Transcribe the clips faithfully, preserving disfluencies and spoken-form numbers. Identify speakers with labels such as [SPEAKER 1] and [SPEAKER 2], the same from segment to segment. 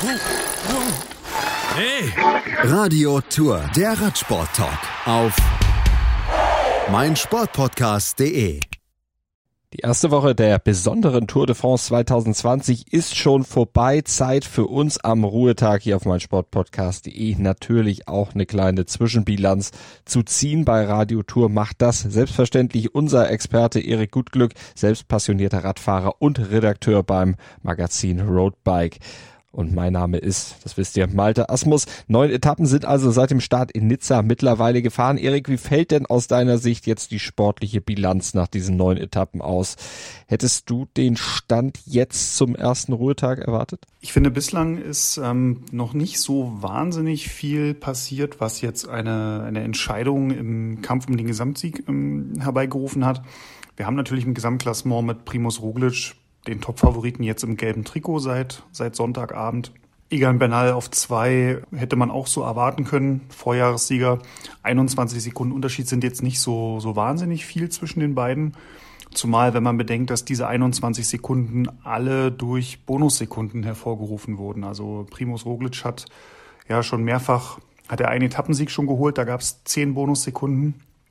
[SPEAKER 1] Hey!
[SPEAKER 2] Radio Tour, der Radsport-Talk auf meinsportpodcast punkt de.
[SPEAKER 3] Die erste Woche der besonderen Tour de France zwanzig zwanzig ist schon vorbei. Zeit für uns am Ruhetag hier auf meinsportpodcast punkt de natürlich auch eine kleine Zwischenbilanz zu ziehen. Bei Radio Tour macht das selbstverständlich unser Experte Erik Gutglück, selbst passionierter Radfahrer und Redakteur beim Magazin Roadbike. Und mein Name ist, das wisst ihr, Malte Asmus. Neun Etappen sind also seit dem Start in Nizza mittlerweile gefahren. Erik, wie fällt denn aus deiner Sicht jetzt die sportliche Bilanz nach diesen neun Etappen aus? Hättest du den Stand jetzt zum ersten Ruhetag erwartet?
[SPEAKER 4] Ich finde, bislang ist ähm, noch nicht so wahnsinnig viel passiert, was jetzt eine, eine Entscheidung im Kampf um den Gesamtsieg ähm, herbeigerufen hat. Wir haben natürlich im Gesamtklassement mit Primož Roglič den Top-Favoriten jetzt im gelben Trikot seit seit Sonntagabend. Egan Bernal auf zwei hätte man auch so erwarten können, Vorjahressieger. einundzwanzig Sekunden Unterschied sind jetzt nicht so so wahnsinnig viel zwischen den beiden. Zumal, wenn man bedenkt, dass diese einundzwanzig Sekunden alle durch Bonussekunden hervorgerufen wurden. Also Primož Roglič hat ja schon mehrfach, hat er einen Etappensieg schon geholt, da gab es zehn Bonussekunden.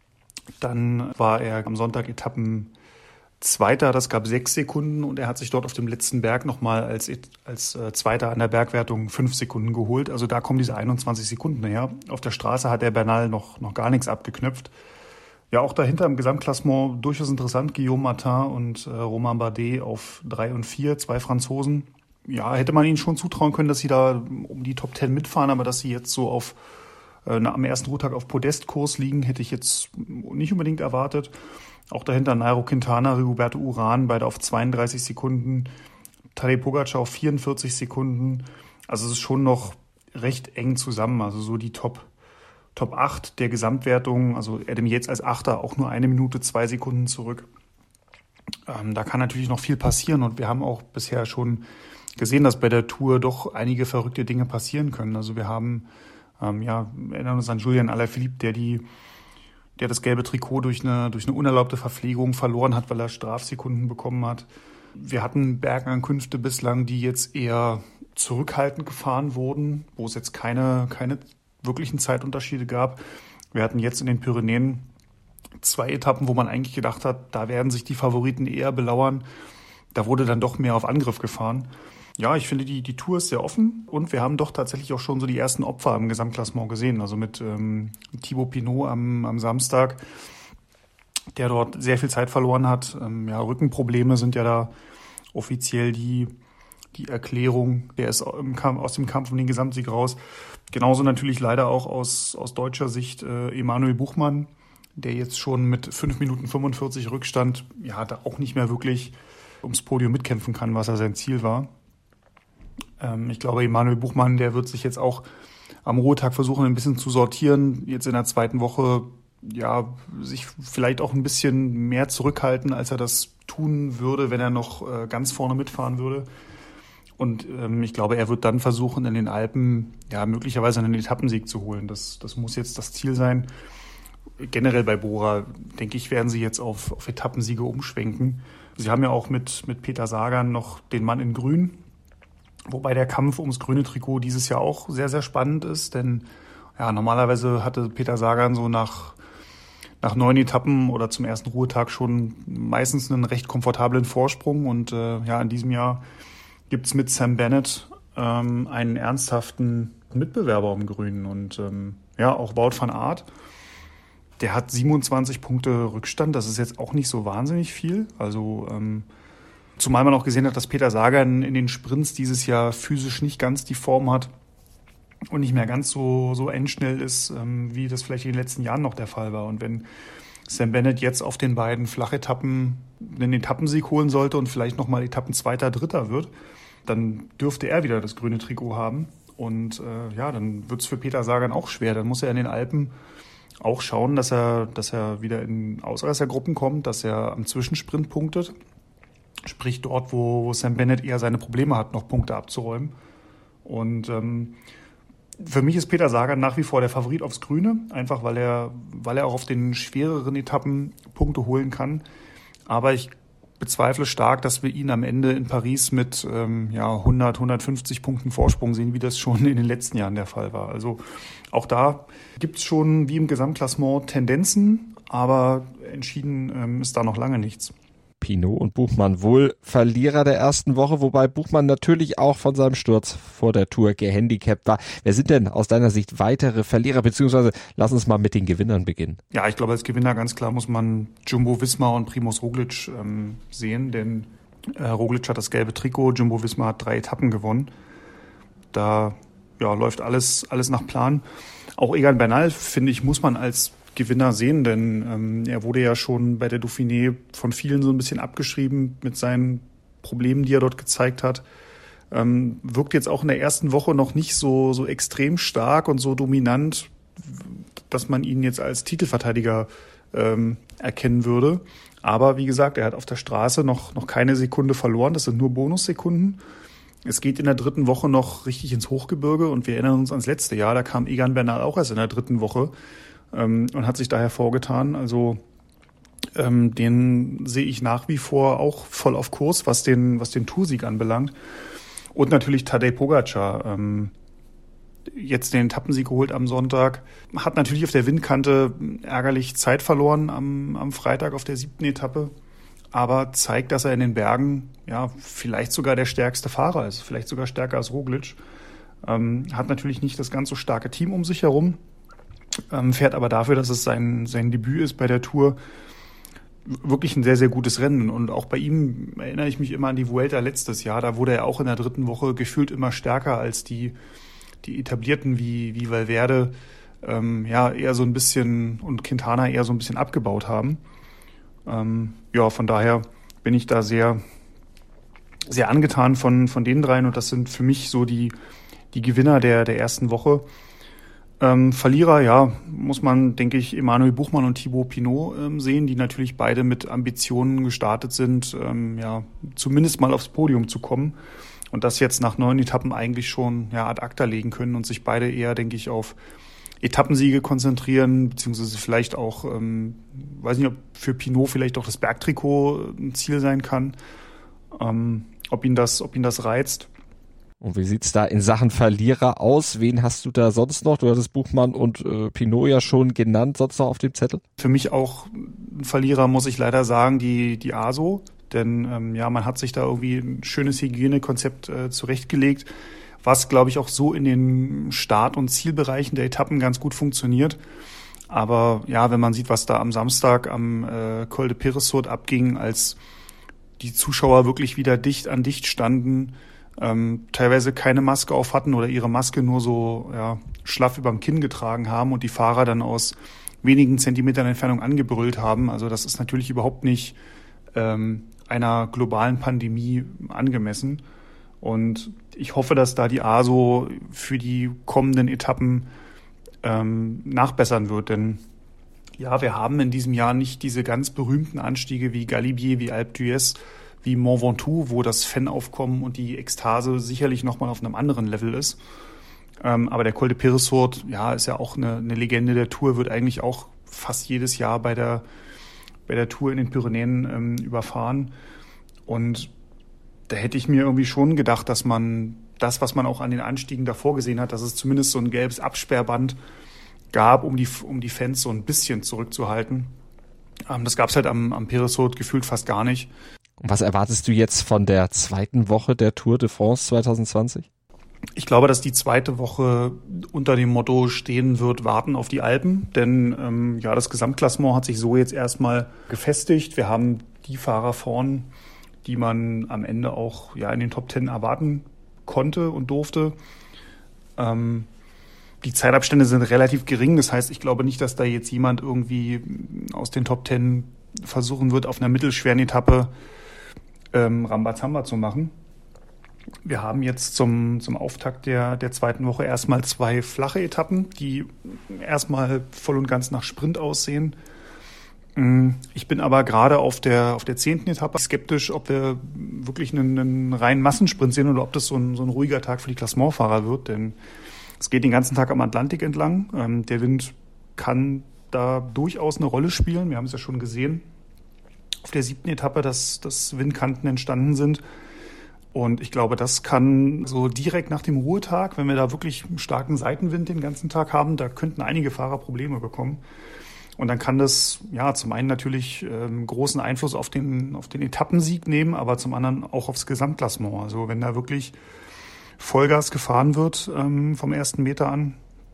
[SPEAKER 4] Dann war er am Sonntag Etappen Zweiter, das gab sechs Sekunden und er hat sich dort auf dem letzten Berg nochmal als, als äh, Zweiter an der Bergwertung fünf Sekunden geholt. Also da kommen diese einundzwanzig Sekunden her. Auf der Straße hat der Bernal noch, noch gar nichts abgeknüpft. Ja, auch dahinter im Gesamtklassement durchaus interessant. Guillaume Martin und äh, Romain Bardet auf drei und vier, zwei Franzosen. Ja, hätte man ihnen schon zutrauen können, dass sie da um die Top Ten mitfahren, aber dass sie jetzt so auf äh, am ersten Ruhetag auf Podestkurs liegen, hätte ich jetzt nicht unbedingt erwartet. Auch dahinter Nairo Quintana, Rigoberto Urán, beide auf zweiunddreißig Sekunden, Tadej Pogačar auf vierundvierzig Sekunden. Also es ist schon noch recht eng zusammen. Also so die Top, Top acht der Gesamtwertung. Also Adam Yates als Achter auch nur eine Minute, zwei Sekunden zurück. Ähm, da kann natürlich noch viel passieren und wir haben auch bisher schon gesehen, dass bei der Tour doch einige verrückte Dinge passieren können. Also wir haben, ähm, ja, erinnern uns an Julian Alaphilippe, der die der das gelbe Trikot durch eine, durch eine unerlaubte Verpflegung verloren hat, weil er Strafsekunden bekommen hat. Wir hatten Bergankünfte bislang, die jetzt eher zurückhaltend gefahren wurden, wo es jetzt keine, keine wirklichen Zeitunterschiede gab. Wir hatten jetzt in den Pyrenäen zwei Etappen, wo man eigentlich gedacht hat, da werden sich die Favoriten eher belauern. Da wurde dann doch mehr auf Angriff gefahren. Ja, ich finde, die, die Tour ist sehr offen und wir haben doch tatsächlich auch schon so die ersten Opfer im Gesamtklassement gesehen. Also mit ähm, Thibaut Pinot am, am Samstag, der dort sehr viel Zeit verloren hat. Ähm, ja, Rückenprobleme sind ja da offiziell die, die Erklärung. Der ist im Kampf, aus dem Kampf um den Gesamtsieg raus. Genauso natürlich leider auch aus, aus deutscher Sicht äh, Emanuel Buchmann, der jetzt schon mit fünf Minuten fünfundvierzig Rückstand ja da auch nicht mehr wirklich ums Podium mitkämpfen kann, was ja sein Ziel war. Ich glaube, Emanuel Buchmann, der wird sich jetzt auch am Ruhetag versuchen, ein bisschen zu sortieren. Jetzt in der zweiten Woche, ja, sich vielleicht auch ein bisschen mehr zurückhalten, als er das tun würde, wenn er noch äh, ganz vorne mitfahren würde. Und ähm, ich glaube, er wird dann versuchen, in den Alpen, ja, möglicherweise einen Etappensieg zu holen. Das, das muss jetzt das Ziel sein. Generell bei Bora, denke ich, werden sie jetzt auf, auf Etappensiege umschwenken. Sie haben ja auch mit, mit Peter Sagan noch den Mann in Grün. Wobei der Kampf ums grüne Trikot dieses Jahr auch sehr, sehr spannend ist, denn ja, normalerweise hatte Peter Sagan so nach, nach neun Etappen oder zum ersten Ruhetag schon meistens einen recht komfortablen Vorsprung und äh, ja, in diesem Jahr gibt's mit Sam Bennett ähm, einen ernsthaften Mitbewerber um Grün und ähm, ja, auch Wout van Aert, der hat siebenundzwanzig Punkte Rückstand, das ist jetzt auch nicht so wahnsinnig viel, also ähm, zumal man auch gesehen hat, dass Peter Sagan in den Sprints dieses Jahr physisch nicht ganz die Form hat und nicht mehr ganz so, so endschnell ist, ähm, wie das vielleicht in den letzten Jahren noch der Fall war. Und wenn Sam Bennett jetzt auf den beiden Flachetappen einen Etappensieg holen sollte und vielleicht nochmal Etappenzweiter, Dritter wird, dann dürfte er wieder das grüne Trikot haben. Und äh, ja, dann wird es für Peter Sagan auch schwer. Dann muss er in den Alpen auch schauen, dass er, dass er wieder in Ausreißergruppen kommt, dass er am Zwischensprint punktet. Sprich dort, wo Sam Bennett eher seine Probleme hat, noch Punkte abzuräumen. Und ähm, für mich ist Peter Sagan nach wie vor der Favorit aufs Grüne, einfach weil er, weil er auch auf den schwereren Etappen Punkte holen kann. Aber ich bezweifle stark, dass wir ihn am Ende in Paris mit ähm, ja, hundert, hundertfünfzig Punkten Vorsprung sehen, wie das schon in den letzten Jahren der Fall war. Also auch da gibt es schon wie im Gesamtklassement Tendenzen, aber entschieden ähm, ist da noch lange nichts.
[SPEAKER 3] Pinot und Buchmann wohl Verlierer der ersten Woche, wobei Buchmann natürlich auch von seinem Sturz vor der Tour gehandicapt war. Wer sind denn aus deiner Sicht weitere Verlierer, beziehungsweise lass uns mal mit den Gewinnern beginnen?
[SPEAKER 4] Ja, ich glaube, als Gewinner ganz klar muss man Jumbo-Visma und Primož Roglič ähm, sehen, denn äh, Roglič hat das gelbe Trikot, Jumbo-Visma hat drei Etappen gewonnen. Da ja, läuft alles, alles nach Plan. Auch Egan Bernal, finde ich, muss man als Gewinner sehen, denn ähm, er wurde ja schon bei der Dauphiné von vielen so ein bisschen abgeschrieben mit seinen Problemen, die er dort gezeigt hat. Ähm, wirkt jetzt auch in der ersten Woche noch nicht so, so extrem stark und so dominant, dass man ihn jetzt als Titelverteidiger ähm, erkennen würde. Aber wie gesagt, er hat auf der Straße noch, noch keine Sekunde verloren. Das sind nur Bonussekunden. Es geht in der dritten Woche noch richtig ins Hochgebirge und wir erinnern uns ans letzte Jahr. Da kam Egan Bernal auch erst in der dritten Woche ähm, und hat sich da hervorgetan. Also ähm, den sehe ich nach wie vor auch voll auf Kurs, was den, was den Toursieg anbelangt. Und natürlich Tadej Pogačar. Ähm, jetzt den Etappensieg geholt am Sonntag. Hat natürlich auf der Windkante ärgerlich Zeit verloren am, am Freitag auf der siebten Etappe. Aber zeigt, dass er in den Bergen ja vielleicht sogar der stärkste Fahrer ist, vielleicht sogar stärker als Roglič. Ähm, hat natürlich nicht das ganz so starke Team um sich herum, ähm, fährt aber dafür, dass es sein, sein Debüt ist bei der Tour, wirklich ein sehr, sehr gutes Rennen. Und auch bei ihm erinnere ich mich immer an die Vuelta letztes Jahr. Da wurde er auch in der dritten Woche gefühlt immer stärker als die, die Etablierten wie, wie Valverde, ähm, ja eher so ein bisschen und Quintana eher so ein bisschen abgebaut haben. Ähm, ja, von daher bin ich da sehr, sehr angetan von, von den dreien und das sind für mich so die, die Gewinner der, der ersten Woche. Ähm, Verlierer, ja, muss man, denke ich, Emanuel Buchmann und Thibaut Pinot ähm, sehen, die natürlich beide mit Ambitionen gestartet sind, ähm, ja, zumindest mal aufs Podium zu kommen und das jetzt nach neun Etappen eigentlich schon ja, ad acta legen können und sich beide eher, denke ich, auf Etappensiege konzentrieren, beziehungsweise vielleicht auch, ähm, weiß nicht, ob für Pinot vielleicht auch das Bergtrikot ein Ziel sein kann, ähm, ob ihn das, ob ihn das reizt.
[SPEAKER 3] Und wie sieht's da in Sachen Verlierer aus? Wen hast du da sonst noch? Du hattest Buchmann und äh, Pinot ja schon genannt, sonst noch auf dem Zettel?
[SPEAKER 4] Für mich auch ein Verlierer, muss ich leider sagen, die, die A S O, denn ähm, ja, man hat sich da irgendwie ein schönes Hygienekonzept äh, zurechtgelegt, was, glaube ich, auch so in den Start- und Zielbereichen der Etappen ganz gut funktioniert. Aber ja, wenn man sieht, was da am Samstag am äh, Col de Peyresourde abging, als die Zuschauer wirklich wieder dicht an dicht standen, ähm, teilweise keine Maske auf hatten oder ihre Maske nur so ja, schlaff überm Kinn getragen haben und die Fahrer dann aus wenigen Zentimetern Entfernung angebrüllt haben. Also das ist natürlich überhaupt nicht ähm, einer globalen Pandemie angemessen. Und ich hoffe, dass da die A S O für die kommenden Etappen ähm, nachbessern wird. Denn ja, wir haben in diesem Jahr nicht diese ganz berühmten Anstiege wie Galibier, wie Alpe d'Huez, wie Mont Ventoux, wo das Fanaufkommen und die Ekstase sicherlich nochmal auf einem anderen Level ist. Ähm, aber der Col de Peyresourde, ja, ist ja auch eine, eine Legende der Tour, wird eigentlich auch fast jedes Jahr bei der, bei der Tour in den Pyrenäen ähm, überfahren. Und da hätte ich mir irgendwie schon gedacht, dass man das, was man auch an den Anstiegen davor gesehen hat, dass es zumindest so ein gelbes Absperrband gab, um die, um die Fans so ein bisschen zurückzuhalten. Ähm, das gab es halt am, am Peyresourde gefühlt fast gar nicht.
[SPEAKER 3] Und was erwartest du jetzt von der zweiten Woche der Tour de France zwanzig zwanzig?
[SPEAKER 4] Ich glaube, dass die zweite Woche unter dem Motto stehen wird, warten auf die Alpen. Denn ähm, ja, das Gesamtklassement hat sich so jetzt erstmal gefestigt. Wir haben die Fahrer vorn, die man am Ende auch ja in den Top Ten erwarten konnte und durfte. Ähm, die Zeitabstände sind relativ gering. Das heißt, ich glaube nicht, dass da jetzt jemand irgendwie aus den Top Ten versuchen wird, auf einer mittelschweren Etappe ähm, Rambazamba zu machen. Wir haben jetzt zum, zum Auftakt der, der zweiten Woche erstmal zwei flache Etappen, die erstmal voll und ganz nach Sprint aussehen. Ich bin aber gerade auf der, auf der zehnten Etappe skeptisch, ob wir wirklich einen, einen reinen Massensprint sehen oder ob das so ein, so ein ruhiger Tag für die Klassementfahrer wird, denn es geht den ganzen Tag am Atlantik entlang. Ähm, der Wind kann da durchaus eine Rolle spielen. Wir haben es ja schon gesehen. auf der siebten Etappe, dass, dass Windkanten entstanden sind. Und ich glaube, das kann so direkt nach dem Ruhetag, wenn wir da wirklich einen starken Seitenwind den ganzen Tag haben, da könnten einige Fahrer Probleme bekommen. Und dann kann das ja zum einen natürlich ähm, großen Einfluss auf den, auf den Etappensieg nehmen, aber zum anderen auch aufs Gesamtklassement. Also wenn da wirklich Vollgas gefahren wird ähm, vom ersten Meter an,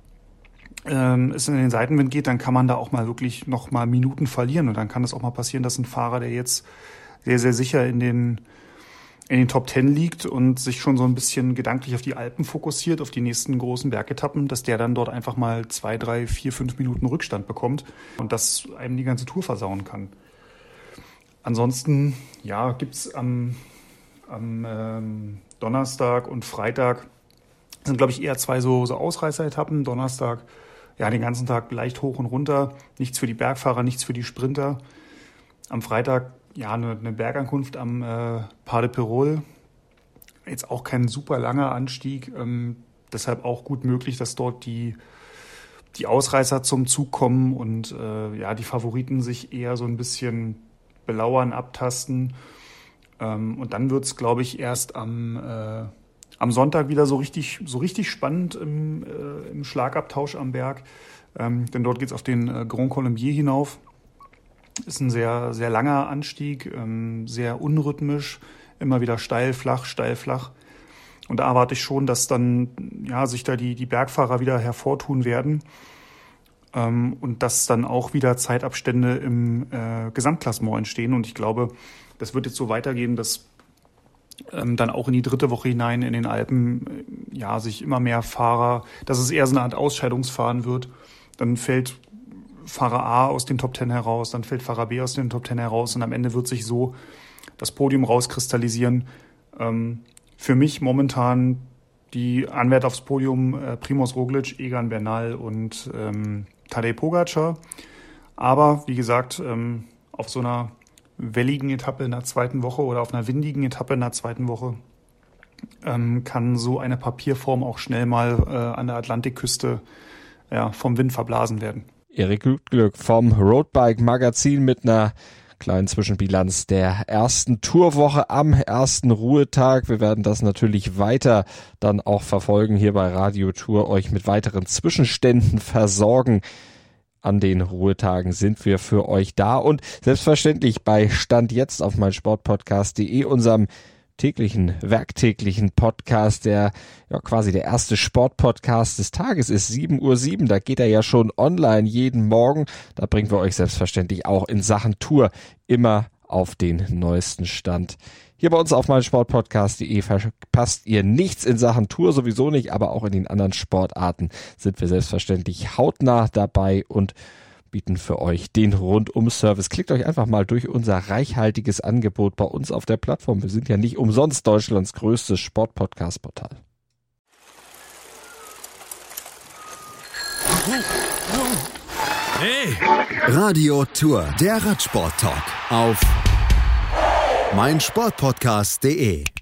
[SPEAKER 4] ähm, es in den Seitenwind geht, dann kann man da auch mal wirklich noch mal Minuten verlieren. Und dann kann es auch mal passieren, dass ein Fahrer, der jetzt sehr, sehr sicher in den in den Top Ten liegt und sich schon so ein bisschen gedanklich auf die Alpen fokussiert, auf die nächsten großen Bergetappen, dass der dann dort einfach mal zwei, drei, vier, fünf Minuten Rückstand bekommt und das einem die ganze Tour versauen kann. Ansonsten, ja, gibt's am, am ähm, Donnerstag und Freitag, sind glaube ich eher zwei so, so Ausreißer-Etappen. Donnerstag, ja, den ganzen Tag leicht hoch und runter, nichts für die Bergfahrer, nichts für die Sprinter. Am Freitag ja, eine, eine Bergankunft am äh, Pas de Pérol. Jetzt auch kein super langer Anstieg. Ähm, deshalb auch gut möglich, dass dort die, die Ausreißer zum Zug kommen und äh, ja, die Favoriten sich eher so ein bisschen belauern, abtasten. Ähm, und dann wird's, glaube ich, erst am, äh, am Sonntag wieder so richtig, so richtig spannend im, äh, im Schlagabtausch am Berg. Ähm, denn dort geht's auf den äh, Grand Colombier hinauf. Ist ein sehr, sehr langer Anstieg, ähm, sehr unrhythmisch, immer wieder steil, flach, steil, flach. Und da erwarte ich schon, dass dann ja sich da die, die Bergfahrer wieder hervortun werden ähm, und dass dann auch wieder Zeitabstände im äh, Gesamtklassement entstehen. Und ich glaube, das wird jetzt so weitergehen, dass ähm, dann auch in die dritte Woche hinein in den Alpen äh, ja sich immer mehr Fahrer, dass es eher so eine Art Ausscheidungsfahren wird. Dann fällt Fahrer A aus den Top Ten heraus, dann fällt Fahrer B aus den Top Ten heraus und am Ende wird sich so das Podium rauskristallisieren. Ähm, für mich momentan die Anwärter aufs Podium äh, Primož Roglič, Egan Bernal und ähm, Tadej Pogačar. Aber wie gesagt, ähm, auf so einer welligen Etappe in der zweiten Woche oder auf einer windigen Etappe in der zweiten Woche ähm, kann so eine Papierform auch schnell mal äh, an der Atlantikküste ja, vom Wind verblasen werden.
[SPEAKER 3] Erik Glück vom Roadbike Magazin mit einer kleinen Zwischenbilanz der ersten Tourwoche am ersten Ruhetag. Wir werden das natürlich weiter dann auch verfolgen hier bei Radio Tour, euch mit weiteren Zwischenständen versorgen. An den Ruhetagen sind wir für euch da und selbstverständlich bei Stand jetzt auf meinsportpodcast punkt de, unserem täglichen, werktäglichen Podcast, der ja quasi der erste Sportpodcast des Tages ist, sieben Uhr sieben, da geht er ja schon online jeden Morgen, da bringen wir euch selbstverständlich auch in Sachen Tour immer auf den neuesten Stand. Hier bei uns auf meinsportpodcast punkt de verpasst ihr nichts in Sachen Tour, sowieso nicht, aber auch in den anderen Sportarten sind wir selbstverständlich hautnah dabei und bieten für euch den Rundum-Service. Klickt euch einfach mal durch unser reichhaltiges Angebot bei uns auf der Plattform. Wir sind ja nicht umsonst Deutschlands größtes Sport-Podcast-Portal.
[SPEAKER 2] Hey! Radio Tour, der Radsport-Talk auf meinsportpodcast punkt de.